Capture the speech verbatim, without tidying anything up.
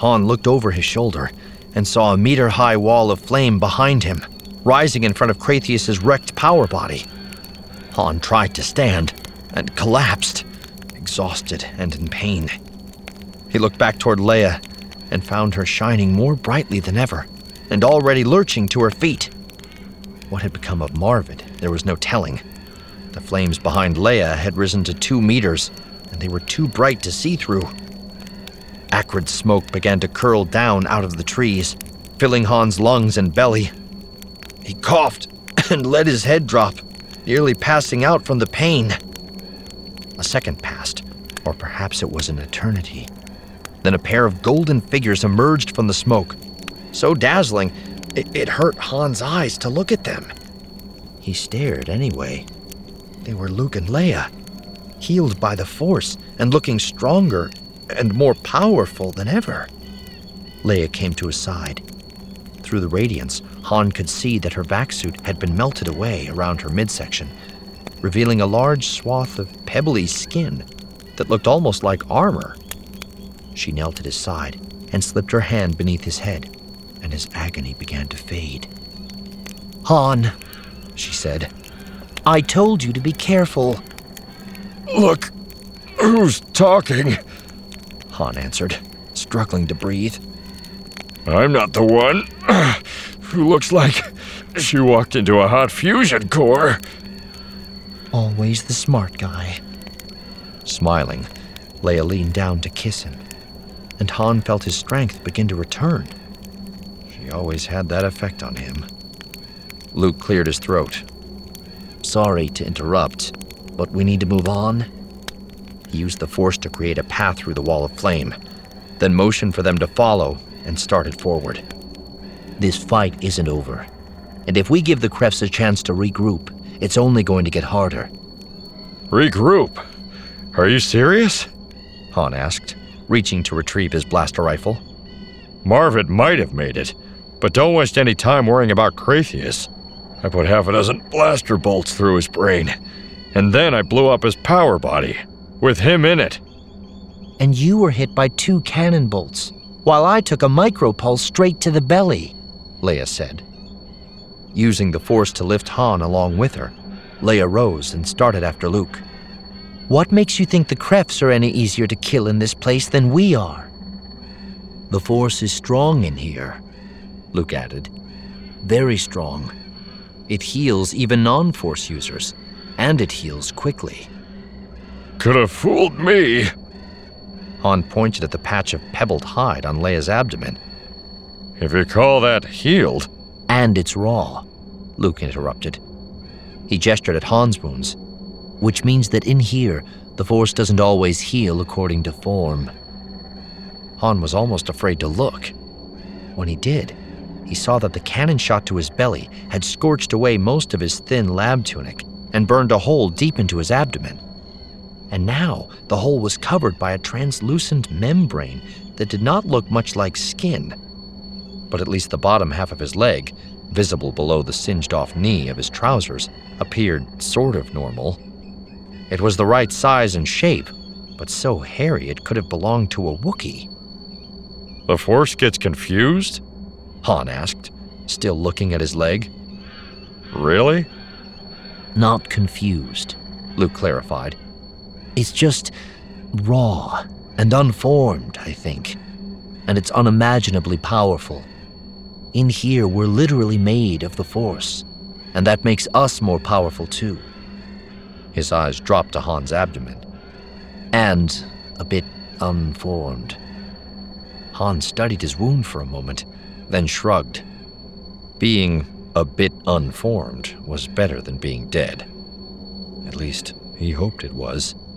Han looked over his shoulder and saw a meter-high wall of flame behind him, rising in front of Kratheus' wrecked power body. Han tried to stand and collapsed, exhausted and in pain. He looked back toward Leia and found her shining more brightly than ever and already lurching to her feet. What had become of Marvid, there was no telling. The flames behind Leia had risen to two meters, and they were too bright to see through. Acrid smoke began to curl down out of the trees, filling Han's lungs and belly. He coughed and let his head drop, nearly passing out from the pain. A second passed, or perhaps it was an eternity. Then a pair of golden figures emerged from the smoke, so dazzling it, it hurt Han's eyes to look at them. He stared anyway. They were Luke and Leia, healed by the Force and looking stronger and more powerful than ever. Leia came to his side. Through the radiance, Han could see that her vac suit had been melted away around her midsection, revealing a large swath of pebbly skin that looked almost like armor. She knelt at his side and slipped her hand beneath his head, and his agony began to fade. "Han," she said, "I told you to be careful." "Look, who's talking?" Han answered, struggling to breathe. "I'm not the one who looks like she walked into a hot fusion core." "Always the smart guy." Smiling, Leia leaned down to kiss him, and Han felt his strength begin to return. She always had that effect on him. Luke cleared his throat. "Sorry to interrupt, but we need to move on." He used the Force to create a path through the wall of flame, then motioned for them to follow and started forward. "This fight isn't over, and if we give the Kreffs a chance to regroup, it's only going to get harder." "Regroup? Are you serious?" Han asked, reaching to retrieve his blaster rifle. "Marvid might have made it, but don't waste any time worrying about Kratheus. I put half a dozen blaster bolts through his brain, and then I blew up his power body, with him in it." "And you were hit by two cannon bolts, while I took a micropulse straight to the belly," Leia said. Using the Force to lift Han along with her, Leia rose and started after Luke. "What makes you think the Kreffs are any easier to kill in this place than we are?" "The Force is strong in here," Luke added. "Very strong. It heals even non-Force users, and it heals quickly." "Could have fooled me." Han pointed at the patch of pebbled hide on Leia's abdomen. "If you call that healed..." "And it's raw," Luke interrupted. He gestured at Han's wounds, which means that in here, the Force doesn't always heal according to form. Han was almost afraid to look. When he did, he saw that the cannon shot to his belly had scorched away most of his thin lab tunic and burned a hole deep into his abdomen. And now the hole was covered by a translucent membrane that did not look much like skin. But at least the bottom half of his leg, visible below the singed-off knee of his trousers, appeared sort of normal. It was the right size and shape, but so hairy it could have belonged to a Wookiee. "The Force gets confused?" Han asked, still looking at his leg. "Really?" "Not confused," Luke clarified. "It's just raw and unformed, I think. And it's unimaginably powerful. In here, we're literally made of the Force, and that makes us more powerful too." His eyes dropped to Han's abdomen. "And a bit unformed." Han studied his wound for a moment, then shrugged. Being a bit unformed was better than being dead. At least, he hoped it was.